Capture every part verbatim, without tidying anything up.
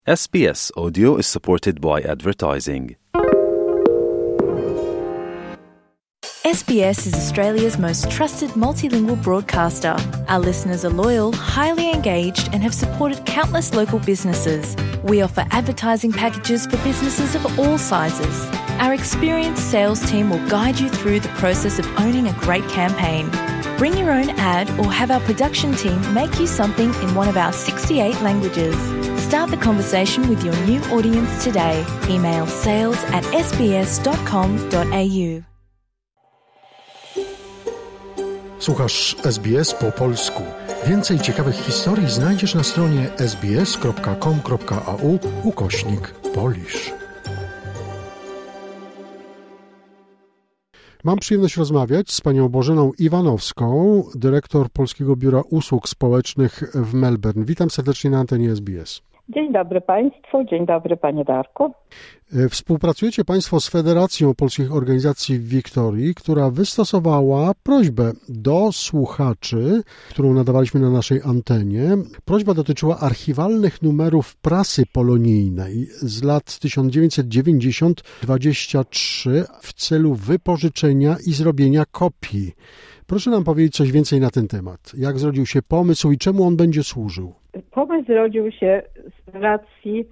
S B S Audio is supported by advertising. S B S is Australia's most trusted multilingual broadcaster. Our listeners are loyal, highly engaged, and have supported countless local businesses. We offer advertising packages for businesses of all sizes. Our experienced sales team will guide you through the process of owning a great campaign. Bring your own ad or have our production team make you something in one of our sixty-eight languages. Start the conversation with your new audience today. Email sales at s b s dot com dot a u. Słuchasz S B S po polsku. Więcej ciekawych historii znajdziesz na stronie s b s kropka com kropka a u ukośnik Polish. Mam przyjemność rozmawiać z panią Bożeną Iwanowską, dyrektor Polskiego Biura Usług Społecznych w Melbourne. Witam serdecznie na antenie S B S. Dzień dobry Państwu, dzień dobry Panie Darku. Współpracujecie Państwo z Federacją Polskich Organizacji w Wiktorii, która wystosowała prośbę do słuchaczy, którą nadawaliśmy na naszej antenie. Prośba dotyczyła archiwalnych numerów prasy polonijnej z lat tysiąc dziewięćset dziewięćdziesiąt do dwudziestego trzeciego w celu wypożyczenia i zrobienia kopii. Proszę nam powiedzieć coś więcej na ten temat. Jak zrodził się pomysł i czemu on będzie służył? Pomysł zrodził się z racji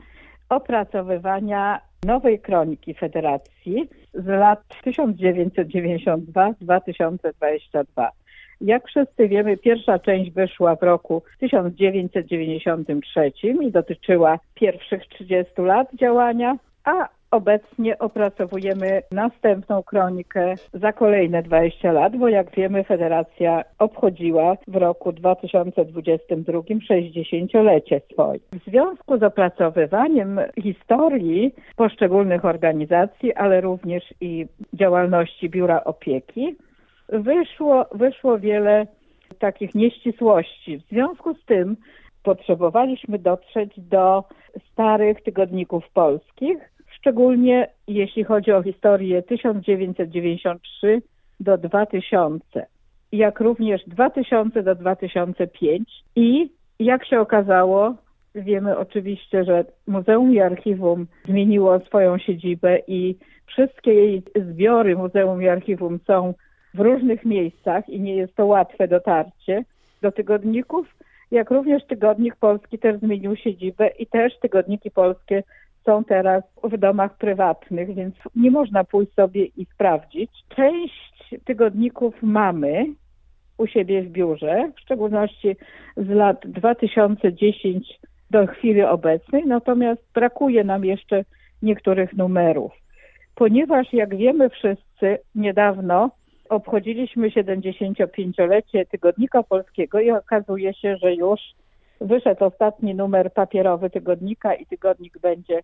opracowywania nowej kroniki Federacji z lat tysiąc dziewięćset dziewięćdziesiąt dwa do dwa tysiące dwudziestego drugiego. Jak wszyscy wiemy, pierwsza część wyszła w roku tysiąc dziewięćset dziewięćdziesiątym trzecim i dotyczyła pierwszych trzydziestu lat działania, a obecnie opracowujemy następną kronikę za kolejne dwadzieścia lat, bo jak wiemy Federacja obchodziła w roku dwa tysiące dwudziestym drugim sześćdziesięciolecie swoje. W związku z opracowywaniem historii poszczególnych organizacji, ale również i działalności Biura Opieki, wyszło, wyszło wiele takich nieścisłości. W związku z tym potrzebowaliśmy dotrzeć do starych tygodników polskich, szczególnie jeśli chodzi o historię tysiąc dziewięćset dziewięćdziesiąt trzy do dwa tysiące, jak również dwa tysiące do dwa tysiące piątego i jak się okazało, wiemy oczywiście, że Muzeum i Archiwum zmieniło swoją siedzibę i wszystkie jej zbiory Muzeum i Archiwum są w różnych miejscach i nie jest to łatwe dotarcie do tygodników, jak również Tygodnik Polski też zmienił siedzibę i też tygodniki polskie są teraz w domach prywatnych, więc nie można pójść sobie i sprawdzić. Część tygodników mamy u siebie w biurze, w szczególności z lat dwa tysiące dziesiątego do chwili obecnej, natomiast brakuje nam jeszcze niektórych numerów. Ponieważ, jak wiemy wszyscy, niedawno obchodziliśmy siedemdziesięciopięciolecie Tygodnika Polskiego i okazuje się, że już wyszedł ostatni numer papierowy tygodnika i tygodnik będzie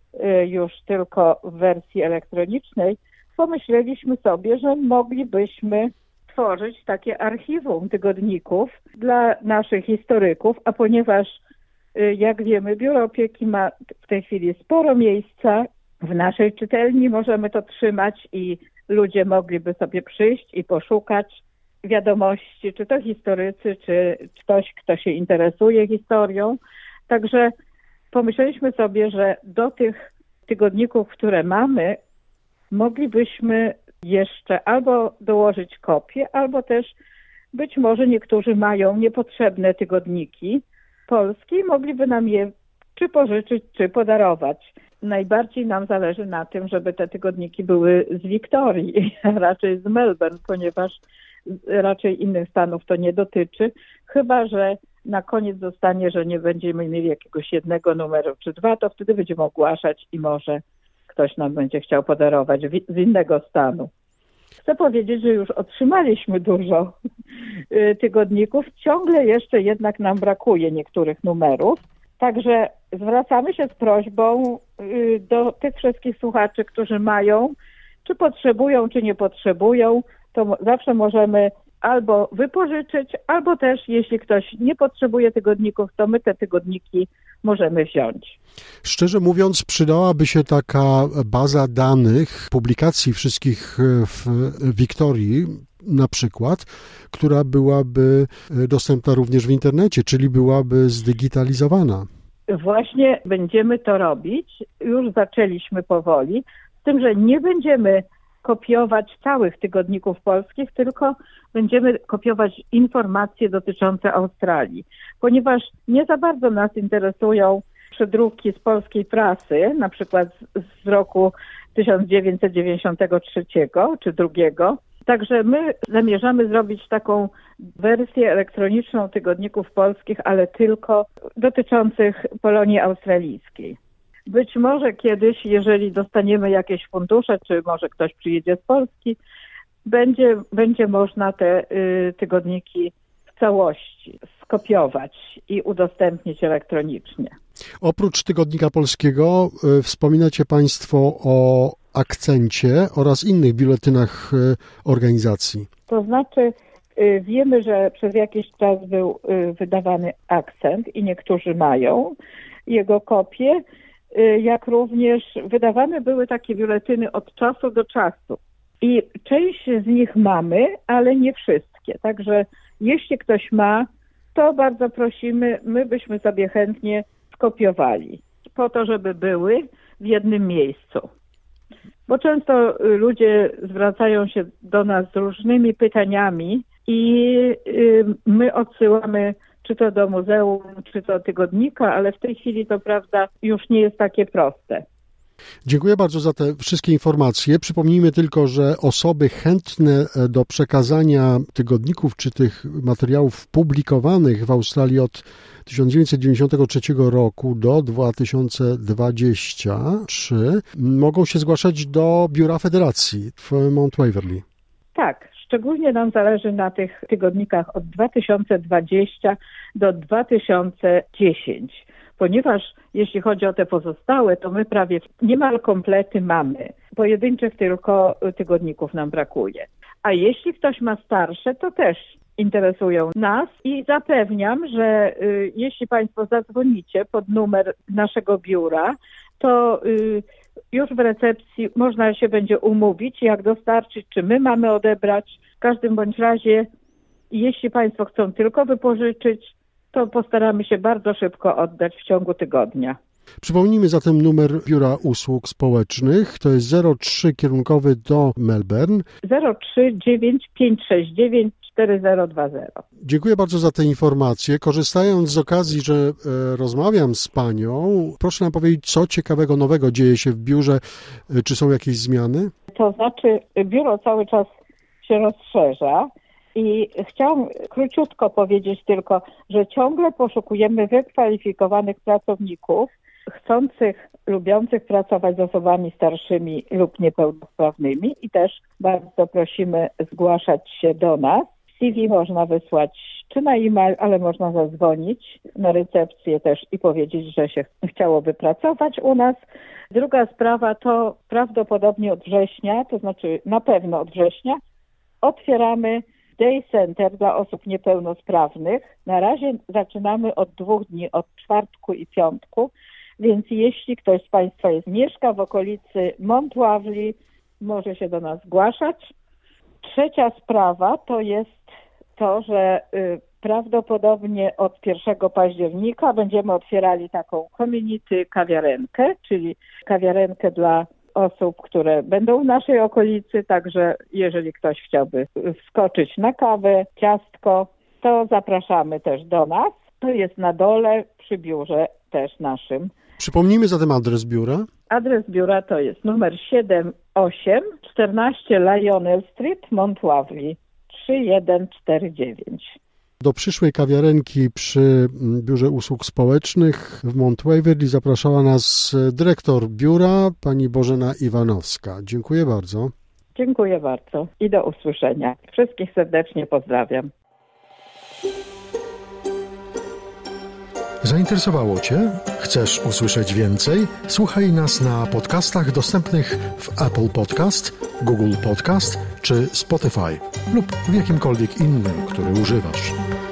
już tylko w wersji elektronicznej. Pomyśleliśmy sobie, że moglibyśmy tworzyć takie archiwum tygodników dla naszych historyków, a ponieważ, jak wiemy, Biuro Opieki ma w tej chwili sporo miejsca, w naszej czytelni możemy to trzymać i ludzie mogliby sobie przyjść i poszukać wiadomości, czy to historycy, czy ktoś, kto się interesuje historią. Także pomyśleliśmy sobie, że do tych tygodników, które mamy, moglibyśmy jeszcze albo dołożyć kopie, albo też być może niektórzy mają niepotrzebne tygodniki polskie i mogliby nam je czy pożyczyć, czy podarować. Najbardziej nam zależy na tym, żeby te tygodniki były z Wiktorii, raczej z Melbourne, ponieważ raczej innych stanów to nie dotyczy, chyba że na koniec zostanie, że nie będziemy mieli jakiegoś jednego numeru czy dwa, to wtedy będziemy ogłaszać i może ktoś nam będzie chciał podarować z innego stanu. Chcę powiedzieć, że już otrzymaliśmy dużo tygodników, ciągle jeszcze jednak nam brakuje niektórych numerów, także zwracamy się z prośbą do tych wszystkich słuchaczy, którzy mają, czy potrzebują, czy nie potrzebują, to zawsze możemy albo wypożyczyć, albo też jeśli ktoś nie potrzebuje tygodników, to my te tygodniki możemy wziąć. Szczerze mówiąc, przydałaby się taka baza danych, publikacji wszystkich w Wiktorii na przykład, która byłaby dostępna również w internecie, czyli byłaby zdigitalizowana. Właśnie będziemy to robić, już zaczęliśmy powoli, z tym, że nie będziemy kopiować całych tygodników polskich, tylko będziemy kopiować informacje dotyczące Australii, ponieważ nie za bardzo nas interesują przedruki z polskiej prasy, na przykład z roku tysiąc dziewięćset dziewięćdziesiątego trzeciego czy drugiego. Także my zamierzamy zrobić taką wersję elektroniczną tygodników polskich, ale tylko dotyczących Polonii Australijskiej. Być może kiedyś, jeżeli dostaniemy jakieś fundusze, czy może ktoś przyjedzie z Polski, będzie, będzie można te y, tygodniki w całości skopiować i udostępnić elektronicznie. Oprócz Tygodnika Polskiego y, wspominacie Państwo o Akcencie oraz innych biuletynach y, organizacji. To znaczy y, wiemy, że przez jakiś czas był y, wydawany Akcent i niektórzy mają jego kopię, y, jak również wydawane były takie biuletyny od czasu do czasu. I część z nich mamy, ale nie wszystkie. Także jeśli ktoś ma, to bardzo prosimy, my byśmy sobie chętnie skopiowali, po to, żeby były w jednym miejscu. Bo często ludzie zwracają się do nas z różnymi pytaniami i my odsyłamy czy to do muzeum, czy to tygodnika, ale w tej chwili to prawda już nie jest takie proste. Dziękuję bardzo za te wszystkie informacje. Przypomnijmy tylko, że osoby chętne do przekazania tygodników czy tych materiałów publikowanych w Australii od tysiąc dziewięćset dziewięćdziesiątego trzeciego roku do dwa tysiące dwudziestego trzeciego mogą się zgłaszać do Biura Federacji w Mount Waverly. Tak, szczególnie nam zależy na tych tygodnikach od dwa tysiące dwudziestego do dwa tysiące dziesiątego. Ponieważ jeśli chodzi o te pozostałe, to my prawie niemal komplety mamy. Pojedynczych tylko tygodników nam brakuje. A jeśli ktoś ma starsze, to też interesują nas i zapewniam, że y, jeśli Państwo zadzwonicie pod numer naszego biura, to y, już w recepcji można się będzie umówić, jak dostarczyć, czy my mamy odebrać. W każdym bądź razie, jeśli Państwo chcą tylko wypożyczyć, to postaramy się bardzo szybko oddać w ciągu tygodnia. Przypomnijmy zatem numer Biura Usług Społecznych. To jest zero trzy kierunkowy do Melbourne. zero trzy dziewięć pięć sześć dziewięć cztery zero dwa zero. Dziękuję bardzo za te informacje. Korzystając z okazji, że e, rozmawiam z Panią, proszę nam powiedzieć, co ciekawego nowego dzieje się w biurze. E, czy są jakieś zmiany? To znaczy, biuro cały czas się rozszerza. I chciałam króciutko powiedzieć tylko, że ciągle poszukujemy wykwalifikowanych pracowników, chcących, lubiących pracować z osobami starszymi lub niepełnosprawnymi i też bardzo prosimy zgłaszać się do nas. C V można wysłać czy na e-mail, ale można zadzwonić na recepcję też i powiedzieć, że się chciałoby pracować u nas. Druga sprawa to prawdopodobnie od września, to znaczy na pewno od września, otwieramy Day Center dla osób niepełnosprawnych. Na razie zaczynamy od dwóch dni, od czwartku i piątku, więc jeśli ktoś z Państwa jest, mieszka w okolicy Mount Waverly, może się do nas zgłaszać. Trzecia sprawa to jest to, że y, prawdopodobnie od pierwszego października będziemy otwierali taką community kawiarenkę, czyli kawiarenkę dla osób, które będą w naszej okolicy, także jeżeli ktoś chciałby wskoczyć na kawę, ciastko, to zapraszamy też do nas. To jest na dole przy biurze też naszym. Przypomnijmy zatem adres biura. Adres biura to jest numer siedem osiem czternaście Lionel Street, Mount Waverly trzy jeden cztery dziewięć. Do przyszłej kawiarenki przy Biurze Usług Społecznych w Mount Waverly zapraszała nas dyrektor biura, pani Bożena Iwanowska. Dziękuję bardzo. Dziękuję bardzo i do usłyszenia. Wszystkich serdecznie pozdrawiam. Zainteresowało Cię? Chcesz usłyszeć więcej? Słuchaj nas na podcastach dostępnych w Apple Podcast, Google Podcast czy Spotify lub w jakimkolwiek innym, który używasz.